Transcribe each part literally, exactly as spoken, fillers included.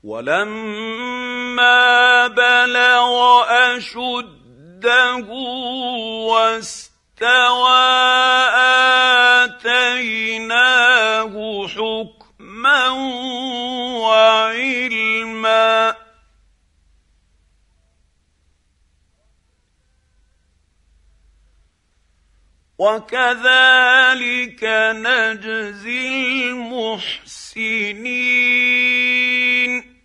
ولما بلغ أشده واستوى آتيناه حكما وعلما وكذلك نجزي المحسنين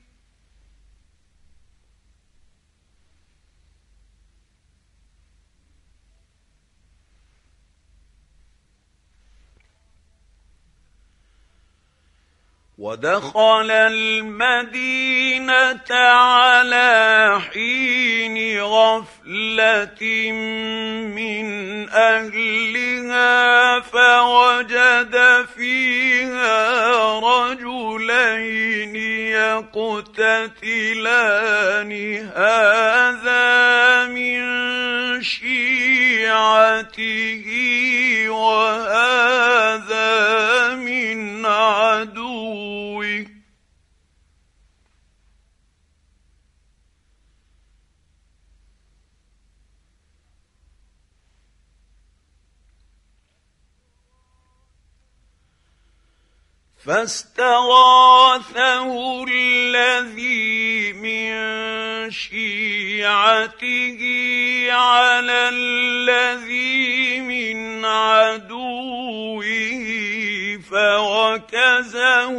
ودخل المدينة على حين غفلة من أهلها فوجد فيها رجلين يقتتلان هذا من شيعته وهذا من عدوه فاستغاثه الذي من شيعته على الذي من عدوه فوكزه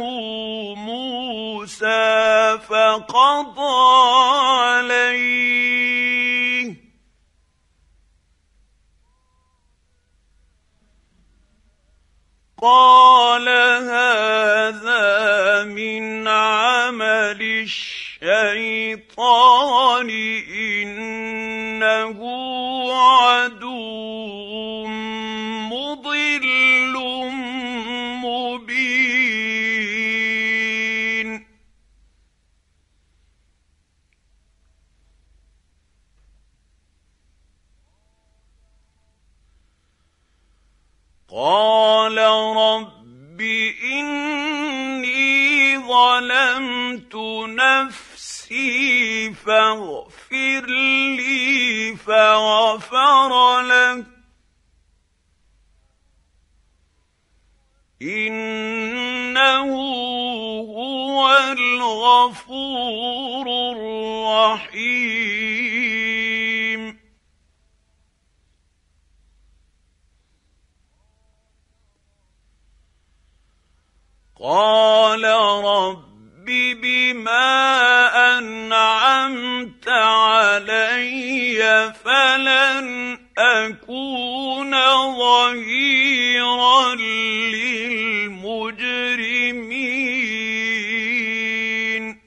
موسى فقضى عليه قال هذا من عمل الشيطان إنه عدو مضل مبين قال رب إني ظلمت نفسي فاغفر لي فغفر له إنه هو الغفور الرحيم قال رب بما أنعمت علي فلن أكون ظهيرا للمجرمين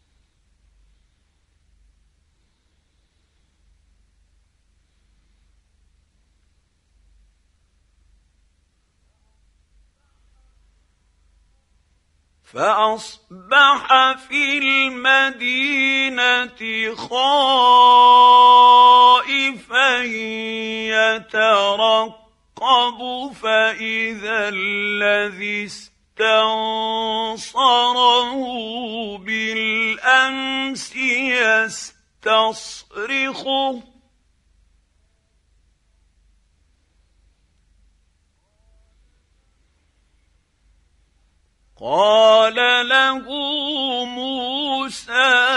فأصبح في المدينة خائفا يترقب فإذا الذي استنصره بالأمس يستصرخه قال له موسى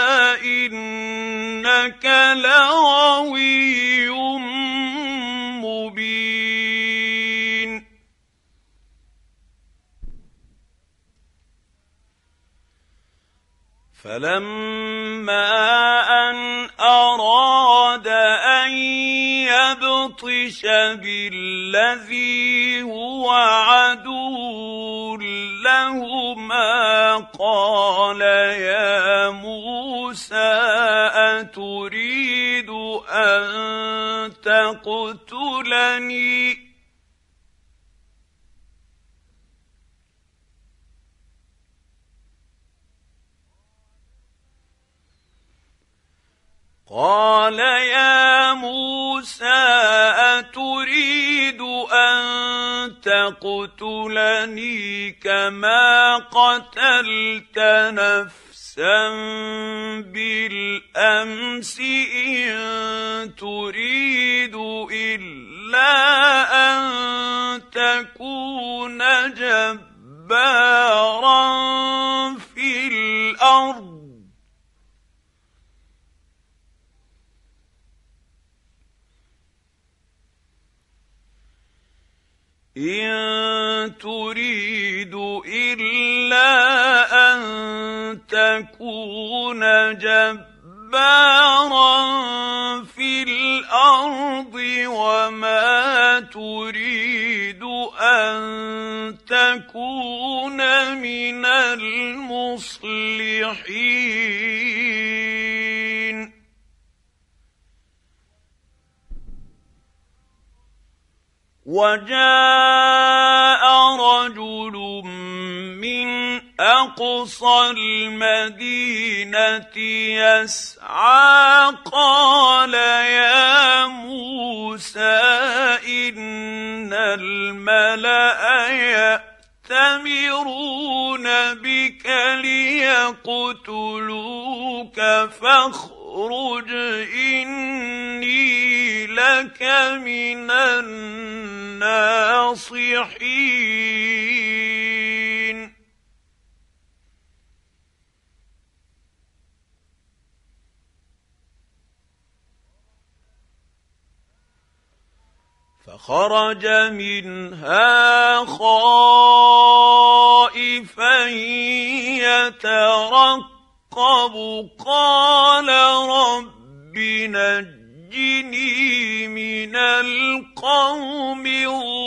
إنك لغوي مبين فلما أن أراد أن يبطش بالذي هو عدو لهما قال يا موسى أتريد أن تقتلني قال يا موسى أتريد أن تقتلني كما قتلت نفسا موسى بالأمس إن تريد إلا أن تكون جبارا في الأرض إن تريد إلا أن تكون جبارا في الأرض وما تريد أن تكون من المصلحين وجاء رجل من أقصى المدينة يسعى قال يا موسى إن الملأ يأتمرون بك ليقتلوك فاخرج إني لك من الناصحين فخرج منها خائفا يترقب قال رب نجني من القوم الظالمين